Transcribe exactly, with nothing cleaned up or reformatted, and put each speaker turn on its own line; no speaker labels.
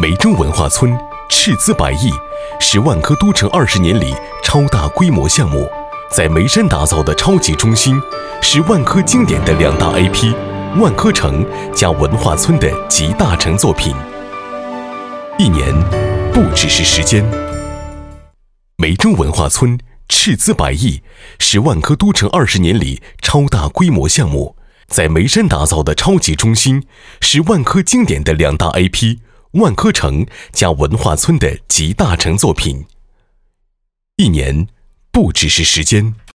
梅州文化村斥资百亿，是万科都城二十年里超大规模项目，在梅山打造的超级中心，是万科经典的两大 I P， 万科城加文化村的集大成作品。一年不只是时间。梅州文化村斥资百亿，是万科都城二十年里超大规模项目，在梅山打造的超级中心，是万科经典的两大 I P， 万科城加文化村的集大成作品。一年不只是时间。